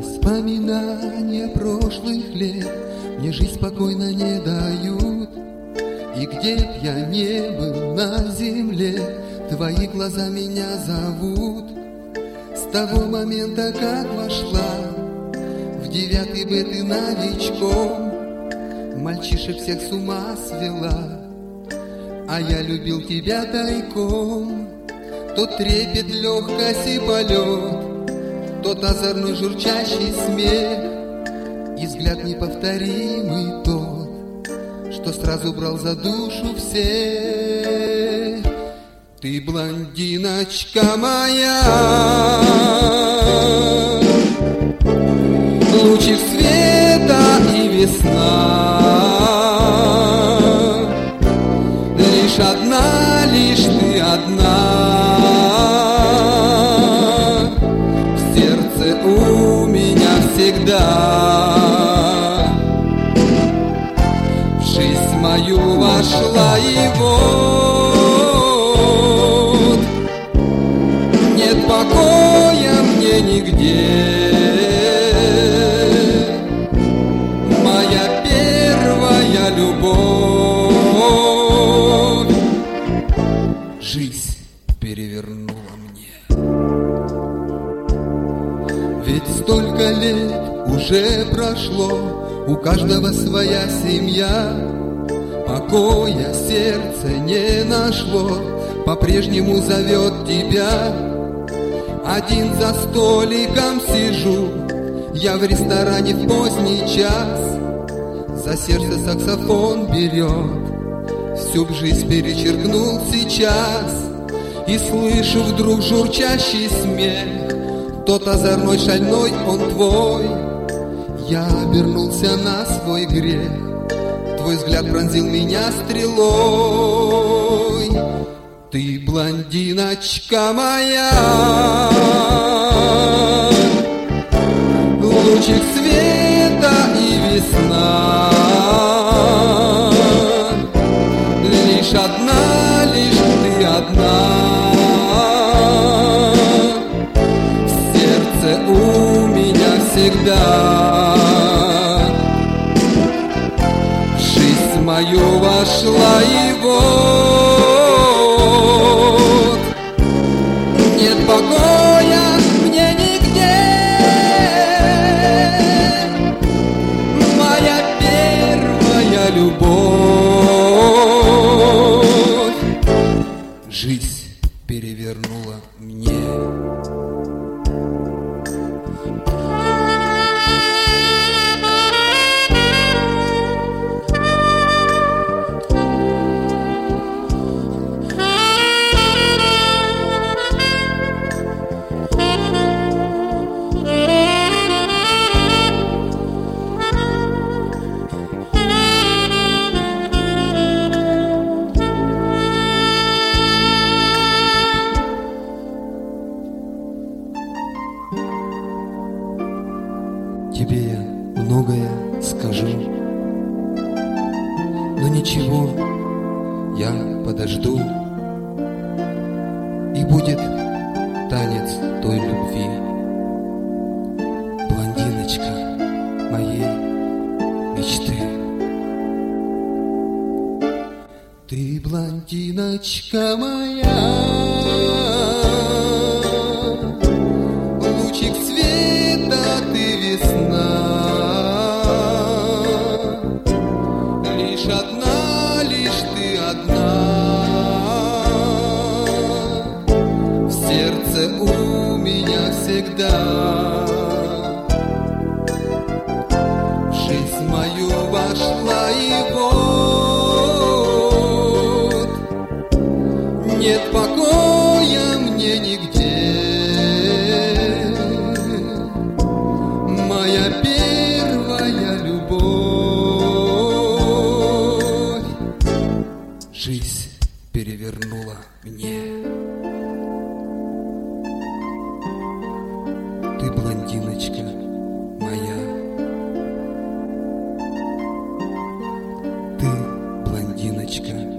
Воспоминания прошлых лет мне жизнь спокойно не дают. И где б я не был на земле, твои глаза меня зовут. С того момента, как вошла в 9 Б ты новичком, мальчишек всех с ума свела, а я любил тебя тайком. Тот трепет, легкость и полет, тот озорной журчащий смех и взгляд неповторимый тот, что сразу брал за душу всех. Ты блондиночка моя, лучик света и весна, лишь одна, лишь ты одна. В сердце у меня всегда, в жизнь мою вошла и вот нет покоя мне нигде. Моя первая любовь жизнь перевернула мне. Ведь столько лет уже прошло, у каждого своя семья, покоя сердце не нашло, по-прежнему зовет тебя. Один за столиком сижу, я в ресторане в поздний час, за сердце саксофон берет, всю б жизнь перечеркнул сейчас. И слышу вдруг журчащий смех, тот озорной шальной, он твой. Я обернулся на свой грех, твой взгляд пронзил меня стрелой. Ты блондиночка моя, лучик света и весна, лишь одна, лишь ты одна. В сердце у меня всегда, в жизнь мою вошла и вот нет покоя мне нигде. Моя первая любовь жизнь перевернула мне. Тебе я многое скажу, но ничего, я подожду, и будет танец той любви. Блондиночка моей мечты. Ты блондиночка моя, лучик света, ты весна, лишь одна, лишь ты одна. В сердце у меня всегда, в жизнь мою вошла и вот нет покоя мне нигде. Моя первая любовь жизнь перевернула мне. Ты блондиночка моя, ты блондиночка